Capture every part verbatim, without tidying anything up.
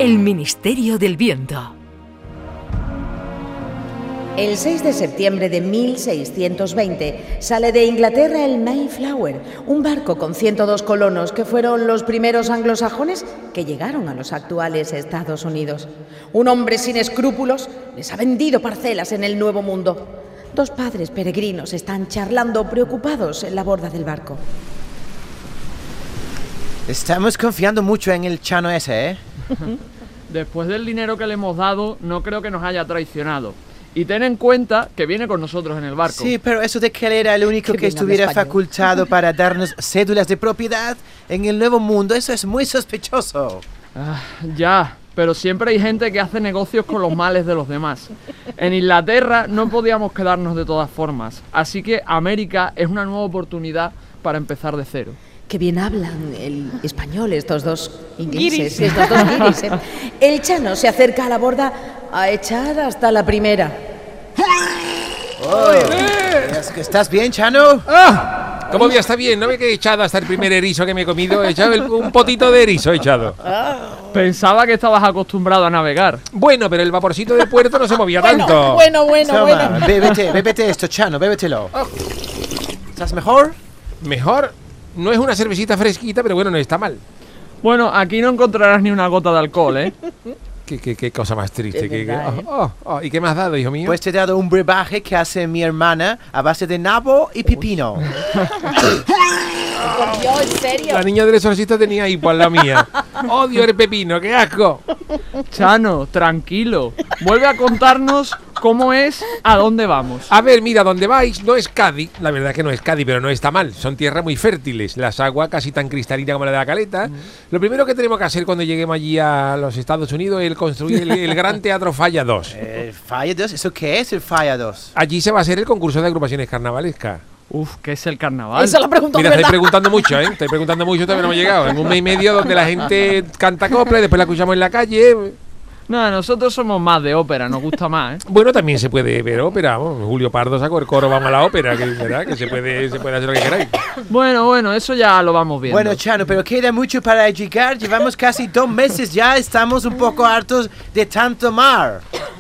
El Ministerio del Viento. El seis de septiembre de mil seiscientos veinte sale de Inglaterra el Mayflower, un barco con ciento dos colonos que fueron los primeros anglosajones que llegaron a los actuales Estados Unidos. Un hombre sin escrúpulos les ha vendido parcelas en el Nuevo Mundo. Dos padres peregrinos están charlando preocupados en la borda del barco. Estamos confiando mucho en el Chano ese, ¿eh? Después del dinero que le hemos dado, no creo que nos haya traicionado. Y ten en cuenta que viene con nosotros en el barco. Sí, pero eso de que él era el único Qué que bien habla estuviera español. facultado para darnos cédulas de propiedad en el Nuevo Mundo, eso es muy sospechoso. Ah, ya, pero siempre hay gente que hace negocios con los males de los demás. En Inglaterra no podíamos quedarnos de todas formas, así que América es una nueva oportunidad para empezar de cero. Qué bien hablan el español estos dos ingleses, Guiris. estos dos guiris, ¿eh? El Chano se acerca a la borda a echar hasta la primera. ¿Es que ¿Estás bien, Chano? ¡Ah! ¿Cómo ya está bien? ¿No ve que he echado hasta el primer erizo que me he comido? He echado el- un potito de erizo, he echado. Pensaba que estabas acostumbrado a navegar. Bueno, pero el vaporcito del puerto no se movía Bueno, tanto. bueno, bueno, Toma, bueno. bébete, bébete esto, Chano, bébetelo. ¿Estás mejor? Mejor, no es una cervecita fresquita, pero bueno, no está mal. Bueno, aquí no encontrarás ni una gota de alcohol, ¿eh? Qué, qué, qué cosa más triste. Es qué- qué- verdad, ¿eh? oh, oh, oh, ¿Y qué me has dado, hijo mío? Pues te he dado un brebaje que hace mi hermana a base de nabo y pepino. Por Dios, en serio. La niña del exorcista tenía hipo a la mía. Odio el pepino, qué asco. Chano, tranquilo. Vuelve a contarnos cómo es, a dónde vamos. A ver, mira, donde vais no es Cádiz. La verdad es que no es Cádiz, pero no está mal. Son tierras muy fértiles. Las aguas casi tan cristalinas como la de la Caleta. Lo primero que tenemos que hacer cuando lleguemos allí a los Estados Unidos es el construir el, el Gran Teatro Falla dos. ¿El Falla dos? ¿Eso qué es el Falla dos? Allí se va a hacer el concurso de agrupaciones carnavalescas. Uf, ¿qué es el carnaval? Eso lo pregunto Mira, de estoy verdad. preguntando mucho, ¿eh? Estoy preguntando mucho, todavía no hemos llegado. En un mes y medio donde la gente canta copla y después la escuchamos en la calle. No, nosotros somos más de ópera, nos gusta más, ¿eh? Bueno, también se puede ver ópera. Vamos, Julio Pardo sacó el coro Vamos a la ópera, que, ¿verdad? Que se puede, se puede hacer lo que queráis. Bueno, bueno, eso ya lo vamos viendo. Bueno, Chano, pero queda mucho para llegar. Llevamos casi dos meses ya. Estamos un poco hartos de tanto mar.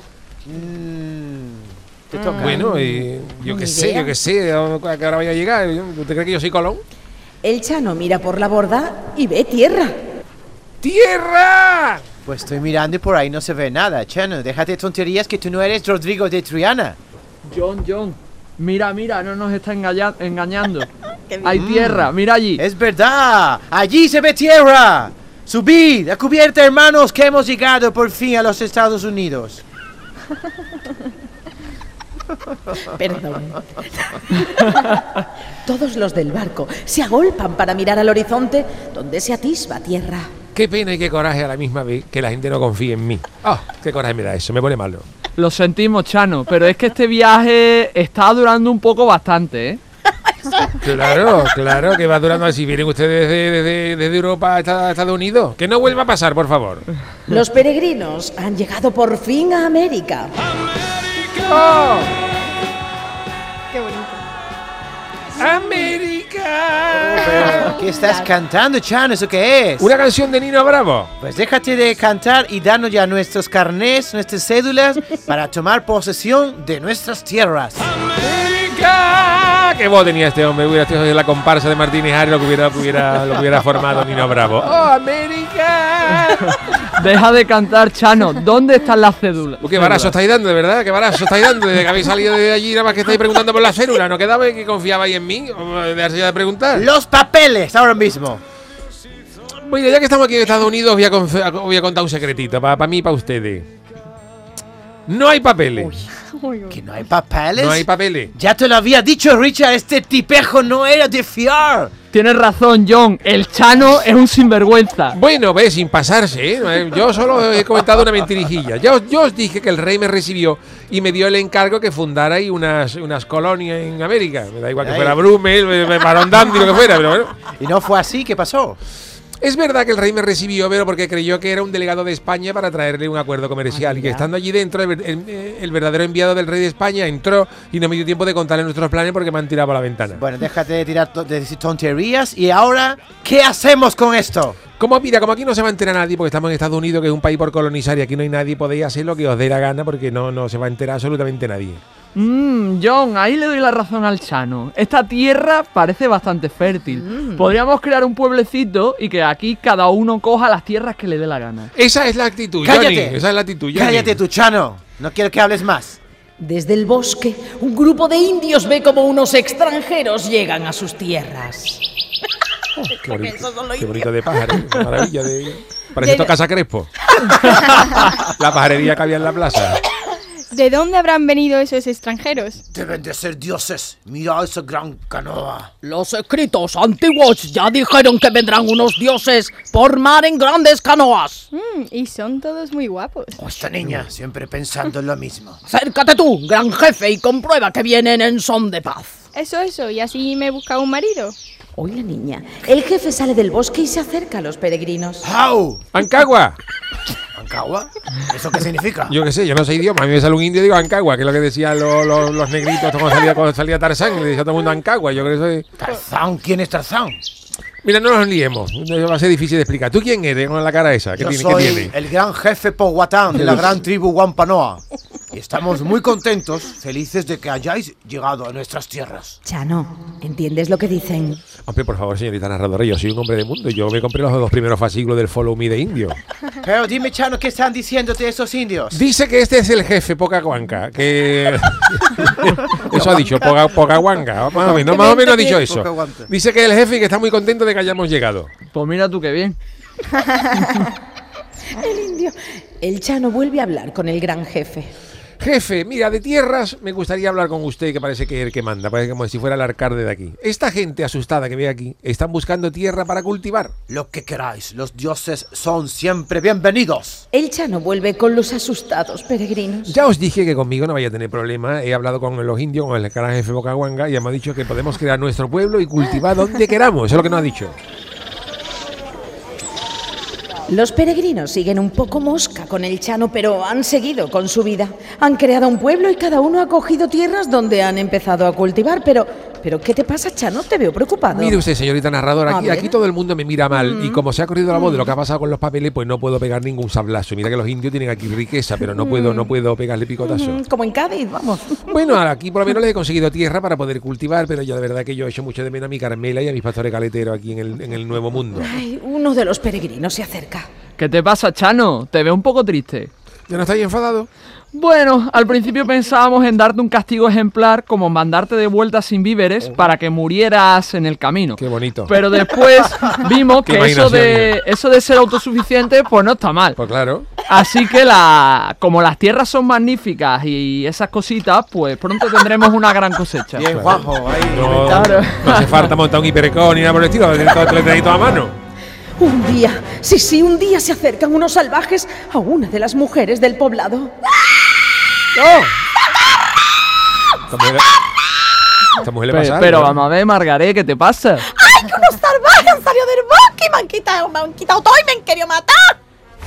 Mm, te toca. Bueno, eh, yo Ni qué sé, idea. yo qué sé, a qué hora vaya a llegar. ¿Usted cree que yo soy Colón? El Chano mira por la borda y ve tierra. ¡Tierra! Pues estoy mirando y por ahí no se ve nada, Chano. Déjate de tonterías que tú no eres Rodrigo de Triana. John, John, mira, mira, no nos está engaña- engañando. Hay tierra, mira allí. Es verdad. Allí se ve tierra. Subid a cubierta, hermanos, que hemos llegado por fin a los Estados Unidos. Perdón. Todos los del barco se agolpan para mirar al horizonte donde se atisba tierra. Qué pena y qué coraje a la misma vez que la gente no confíe en mí. ¡Ah! ¡Qué coraje me da eso! Me pone malo. Lo sentimos, Chano, pero es que este viaje está durando un poco bastante, ¿eh? Claro, claro, que va durando así. Vienen ustedes desde, desde, desde Europa a Esta- a Estados Unidos. Que no vuelva a pasar, por favor. Los peregrinos han llegado por fin a América. ¡Oh! Qué bonito. ¡América! ¿Qué estás cantando, Chano? ¿Eso qué es? Una canción de Nino Bravo. Pues déjate de cantar y darnos ya nuestros carnés, nuestras cédulas para tomar posesión de nuestras tierras. ¡América! ¡Qué voz tenía este hombre! Hubiera sido de la comparsa de Martínez Ari lo que hubiera, lo que hubiera, lo que hubiera formado Nino Bravo. ¡Oh, América! Deja de cantar, Chano. ¿Dónde están las cédulas? Uh, ¡Qué barazo estáis dando, de verdad! ¡Qué barazo estáis dando! Desde que habéis salido de allí, nada más que estáis preguntando por la célula. ¿No quedaba que confiabais en mí? ¿O dejarse ya de preguntar? Los papeles, ahora mismo. Bueno, ya que estamos aquí en Estados Unidos, os voy a, conf- os voy a contar un secretito, para mí y para ustedes. No hay papeles. Uy, uy. ¿Que no hay papeles? No hay papeles. Ya te lo había dicho, Richard, este tipejo no era de fiar. Tienes razón, John. El Chano es un sinvergüenza. Bueno, ve, sin pasarse, ¿eh? Yo solo he comentado una mentirijilla. Ya os, yo os dije que el rey me recibió y me dio el encargo que fundara ahí unas, unas colonias en América. Me da igual que Ay. fuera Brumel, Marondando y lo que fuera, pero bueno. Y no fue así, ¿qué pasó? Es verdad que el rey me recibió, pero porque creyó que era un delegado de España para traerle un acuerdo comercial. Ah, y que estando allí dentro, el, el- el verdadero enviado del rey de España entró y no me dio tiempo de contarle nuestros planes porque me han tirado por la ventana. Bueno, déjate de tirar to- de decir tonterías. Y ahora, ¿qué hacemos con esto? Como mira, como aquí no se va a enterar nadie, porque estamos en Estados Unidos, que es un país por colonizar, y aquí no hay nadie, podéis hacer lo que os dé la gana, porque no, no se va a enterar absolutamente nadie. Mmm, John, ahí le doy la razón al Chano. Esta tierra parece bastante fértil. Mm. Podríamos crear un pueblecito y que aquí cada uno coja las tierras que le dé la gana. Esa es la actitud, ¡Cállate! Johnny. Esa es la actitud, Johnny. Cállate, tu Chano. No quiero que hables más. Desde el bosque, un grupo de indios ve como unos extranjeros llegan a sus tierras. Qué bonito, Esos son los qué indios. bonito de pájaro, qué maravilla de... Parece esto Casa Crespo. La pajarería que había en la plaza. ¿De dónde habrán venido esos extranjeros? Deben de ser dioses. Mira esa gran canoa. Los escritos antiguos ya dijeron que vendrán unos dioses por mar en grandes canoas. Mm, y son todos muy guapos. Oh, esta niña, siempre pensando en lo mismo. Acércate tú, gran jefe, y comprueba que vienen en son de paz. Eso, eso, y así me busca un marido. Oye, niña, el jefe sale del bosque y se acerca a los peregrinos. ¡Au! ¡Ancagua! ¿Ancagua? ¿Eso qué significa? Yo qué sé, yo no sé idioma. A mí me sale un indio y digo Ancagua, que es lo que decían los, los, los negritos cuando salía, cuando salía Tarzán. Le decía a todo el mundo Ancagua. Yo creo que eso es... ¿Tarzán? ¿Quién es Tarzán? Mira, no nos liemos. Va a ser difícil de explicar. ¿Tú quién eres con la cara esa? ¿Qué Yo tiene? soy ¿Qué tiene? el gran jefe Powhatan de la gran tribu Wampanoag. Y estamos muy contentos, felices de que hayáis llegado a nuestras tierras. Chano, ¿entiendes lo que dicen? Hombre, por favor, señorita narradora, yo soy un hombre de mundo. Yo me compré los dos primeros fascículos del Follow Me de Indio. Pero dime, Chano, ¿qué están diciéndote esos indios? Dice que este es el jefe Pocahuanca, que... eso ha dicho, Poca- Pocahuanca. Más o menos, más o menos ha dicho eso. Pocahuanca. Dice que es el jefe y que está muy contento de que hayamos llegado. Pues mira tú qué bien. El indio. El Chano vuelve a hablar con el gran jefe. Jefe, mira, de tierras me gustaría hablar con usted, que parece que es el que manda, parece como si fuera el alcalde de aquí. Esta gente asustada que ve aquí, están buscando tierra para cultivar. Lo que queráis, los dioses son siempre bienvenidos. El Chano vuelve con los asustados peregrinos. Ya os dije que conmigo no vaya a tener problema. He hablado con los indios, con el gran jefe Pocahuanca, y ya me ha dicho que podemos crear nuestro pueblo y cultivar donde queramos. Eso es lo que nos ha dicho. Los peregrinos siguen un poco mosca con el Chano, pero han seguido con su vida. Han creado un pueblo y cada uno ha cogido tierras donde han empezado a cultivar. Pero, pero ¿qué te pasa, Chano? Te veo preocupado. Mire usted, señorita narradora, A aquí, ver. aquí todo el mundo me mira mal y como se ha corrido la voz de lo que ha pasado con los papeles, pues no puedo pegar ningún sablazo. Mira que los indios tienen aquí riqueza, pero no puedo, no puedo pegarle picotazo. Mm, como en Cádiz, vamos. Bueno, aquí por lo menos les he conseguido tierra para poder cultivar, pero ya de verdad que yo he hecho mucho de menos a mi Carmela y a mis pastores caleteros aquí en el, en el Nuevo Mundo. Ay, uno de los peregrinos se acerca. ¿Qué te pasa, Chano? Te veo un poco triste. ¿Ya no estáis enfadado? Bueno, al principio pensábamos en darte un castigo ejemplar, como mandarte de vuelta sin víveres para que murieras en el camino. Qué bonito. Pero después vimos Qué que eso de, imaginación. eso de ser autosuficiente, pues no está mal. Pues claro. Así que la, como las tierras son magníficas y esas cositas, pues pronto tendremos una gran cosecha. Bien, Juanjo, ahí. No, Claro. no hace falta montar un hipercón ni nada por el estilo, lo tenéis todo- lo tenéis todo a mano. Un día, sí, sí, un día se acercan unos salvajes a una de las mujeres del poblado. Esta mujer, esta mujer le Pe- pasa pero algo, ¿no? vamos a ver, Margaré, ¿qué te pasa? ¡Ay, que unos salvajes han salido del bosque y me han quitado, me han quitado todo y me han querido matar!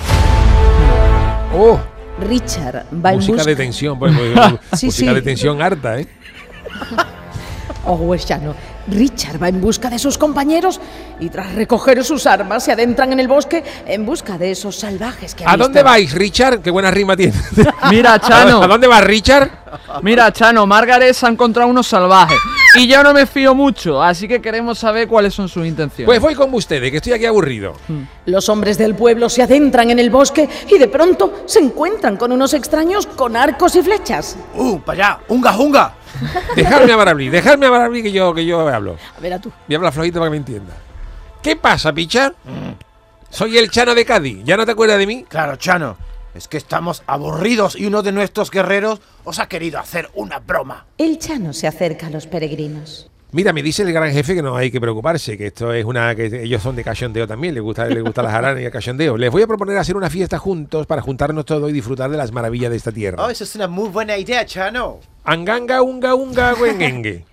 Oh, Richard va en música busca... de tensión, pues, pues, Sí, música sí. de tensión harta, ¿eh? Oh, es Chano. Richard va en busca de sus compañeros y tras recoger sus armas se adentran en el bosque en busca de esos salvajes que ha ¿A visto. dónde vais, Richard? Qué buena rima tiene. Mira, Chano. ¿A dónde vas, Richard? Mira, Chano, Margaret se ha encontrado unos salvajes y yo no me fío mucho, así que queremos saber cuáles son sus intenciones. Pues voy con ustedes, que estoy aquí aburrido. Los hombres del pueblo se adentran en el bosque y de pronto se encuentran con unos extraños con arcos y flechas. ¡Uh, para allá! ¡Unga, unga! Dejadme hablar, dejadme hablar que yo, que yo hablo. A ver, a tú. Voy a hablar flojito para que me entienda. ¿Qué pasa, picha? Soy el Chano de Cádiz. ¿Ya no te acuerdas de mí? Claro, Chano. Es que estamos aburridos y uno de nuestros guerreros os ha querido hacer una broma. El Chano se acerca a los peregrinos. Mira, me dice el gran jefe que no hay que preocuparse, que esto es una, que ellos son de cachondeo también, les gusta, les gusta las jaranas y el cachondeo. Les voy a proponer hacer una fiesta juntos para juntarnos todos y disfrutar de las maravillas de esta tierra. Oh, eso es una muy buena idea, Chano. Anganga, unga, unga, güengengue.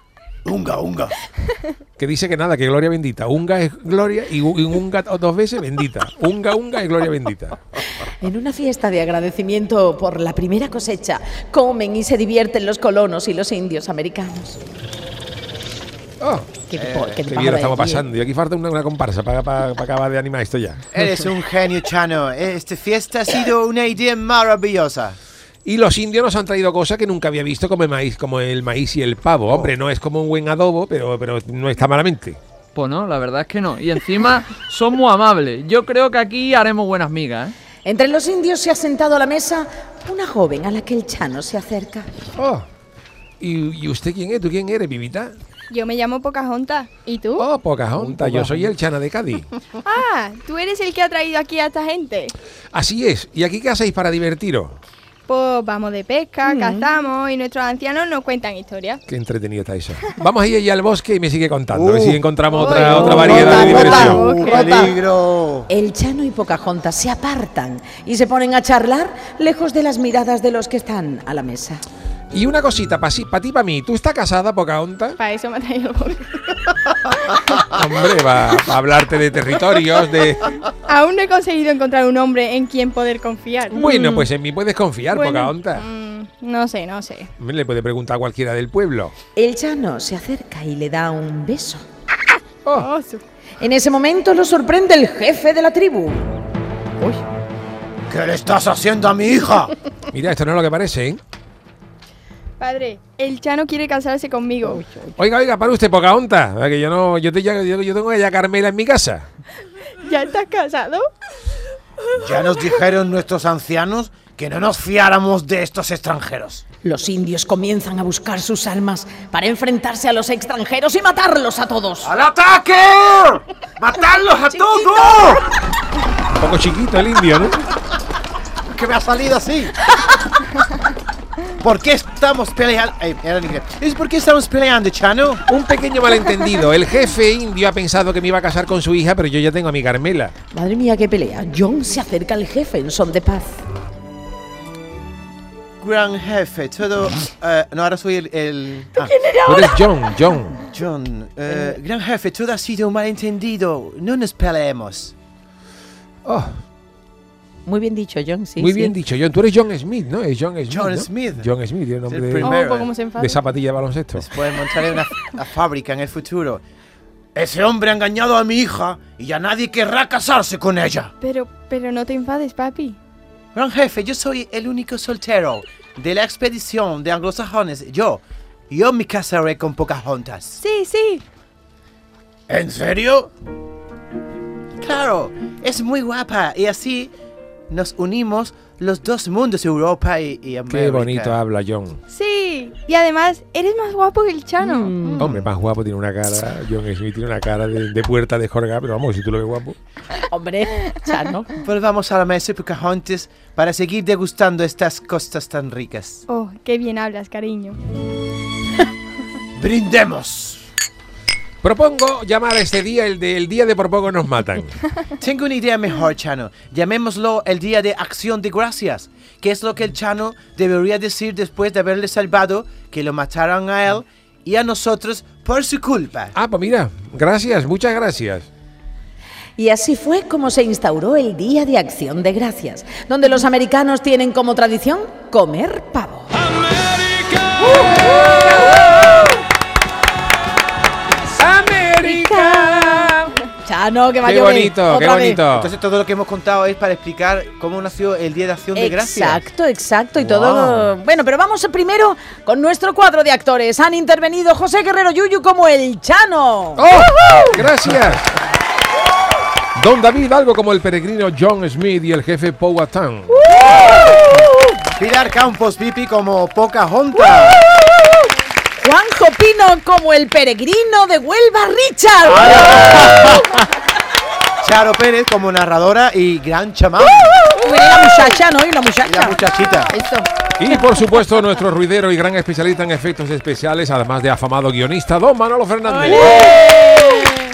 Unga, unga. Que dice que nada, que gloria bendita. Unga es gloria y, u- y unga dos veces bendita. Unga, unga es gloria bendita. En una fiesta de agradecimiento por la primera cosecha, comen y se divierten los colonos y los indios americanos. Oh, Qué, po- qué qué pava bien lo de estamos aquí, ¿eh? pasando. Y aquí falta una, una comparsa para, para, para acabar de animar esto ya. Eres un genio, Chano. Esta fiesta ha sido una idea maravillosa. Y los indios nos han traído cosas que nunca había visto, como el maíz, como el maíz y el pavo. Hombre, no es como un buen adobo, pero, pero no está malamente. Pues no, la verdad es que no. Y encima son muy amables. Yo creo que aquí haremos buenas migas, ¿eh? Entre los indios se ha sentado a la mesa una joven a la que el Chano se acerca. Oh, ¿y, y usted quién es? ¿Tú quién eres, Vivita? Yo me llamo Pocahontas. ¿Y tú? Oh, Pocahontas, yo soy el Chana de Cádiz. Ah, tú eres el que ha traído aquí a esta gente. Así es. ¿Y aquí qué hacéis para divertiros? Pues vamos de pesca, cazamos y nuestros ancianos nos cuentan historias. Qué entretenido está eso. Vamos a ir allá al bosque y me sigue contando. a ver Uh. si encontramos Uy, otra, no, otra variedad de rota, diversión. rota. ¡Uh, Rota. peligro! El Chano y Pocahontas se apartan y se ponen a charlar lejos de las miradas de los que están a la mesa. Y una cosita, para si, pa ti, para mí. ¿Tú estás casada, Pocahontas? Para eso me ha traído el móvil. Hombre, va a hablarte de territorios, de... Aún no he conseguido encontrar un hombre en quien poder confiar. Bueno, pues en mí puedes confiar, Bueno, Pocahontas. mm, no sé, no sé. Le puede preguntar a cualquiera del pueblo. El Chano se acerca y le da un beso. Oh, su- En ese momento lo sorprende el jefe de la tribu. ¿Qué le estás haciendo a mi hija? Mira, esto no es lo que parece, ¿eh? Padre, el Chano quiere casarse conmigo. Oiga, oiga, para usted, Pocahontas. Que yo no, yo, te, yo, yo tengo ya a Carmela en mi casa. ¿Ya estás casado? Ya nos dijeron nuestros ancianos que no nos fiáramos de estos extranjeros. Los indios comienzan a buscar sus almas para enfrentarse a los extranjeros y matarlos a todos. ¡Al ataque! ¡Matarlos a todos! Un poco chiquito el indio, ¿no? Que me ha salido así. ¿Por qué estamos peleando? Eh, era en inglés. ¿Es por qué estamos peleando, Chano? Un pequeño malentendido. El jefe indio ha pensado que me iba a casar con su hija, pero yo ya tengo a mi Carmela. Madre mía, qué pelea. John se acerca al jefe en son de paz. Gran jefe, todo... eh, no, ahora soy el... el ah, Tú eres John, John. John, eh, gran jefe, todo ha sido un malentendido. No nos peleemos. Oh, Muy bien dicho, John, sí. muy sí. bien dicho, John. Tú eres John Smith, ¿no? Es John Smith. John ¿no? Smith. John Smith, tiene nombre Es el de, primero. Oh, pues cómo se enfada. de zapatilla de baloncesto. Después montaré una, una fábrica en el futuro. Ese hombre ha engañado a mi hija y ya nadie querrá casarse con ella. Pero, pero no te enfades, papi. Gran jefe, yo soy el único soltero de la expedición de anglosajones. Yo, yo me casaré con Pocahontas. Sí, sí. ¿En serio? Claro, es muy guapa y así nos unimos los dos mundos, Europa y, y América. Qué bonito habla John. Sí. Y además, eres más guapo que el Chano. Mm. Hombre, más guapo, tiene una cara. John Smith tiene una cara de, de puerta de jorga, pero vamos, si tú lo ves guapo. Hombre, Chano. Volvamos a la mesa, Pocahontas, para seguir degustando estas costas tan ricas. Oh, qué bien hablas, cariño. ¡Brindemos! Propongo llamar a este día el del día de por poco nos matan. Tengo una idea mejor, Chano. Llamémoslo el Día de Acción de Gracias, que es lo que el Chano debería decir después de haberle salvado, que lo mataron a él y a nosotros por su culpa. Ah, pues mira, gracias, muchas gracias. Y así fue como se instauró el Día de Acción de Gracias, donde los americanos tienen como tradición comer pavo. ¡América! Chano, que va a Qué llover. bonito, qué Otra vez. bonito. Entonces todo lo que hemos contado es para explicar cómo nació el Día de Acción de Gracias. Exacto, exacto. Y Wow. todo. Bueno, pero vamos primero con nuestro cuadro de actores. Han intervenido José Guerrero Yuyu como el Chano. ¡Oh! ¡Gracias! Don David, algo como el peregrino John Smith y el jefe Powhatan. Pilar Campos Pipi como Pocahontas. Juanjo Pino como el peregrino de Huelva Richard. Charo Pérez como narradora y gran chamán. Uy, la muchacha, ¿no? Y la Y muchacha. la muchachita. Eso. Y por supuesto, nuestro ruidero y gran especialista en efectos especiales, además de afamado guionista, don Manolo Fernández.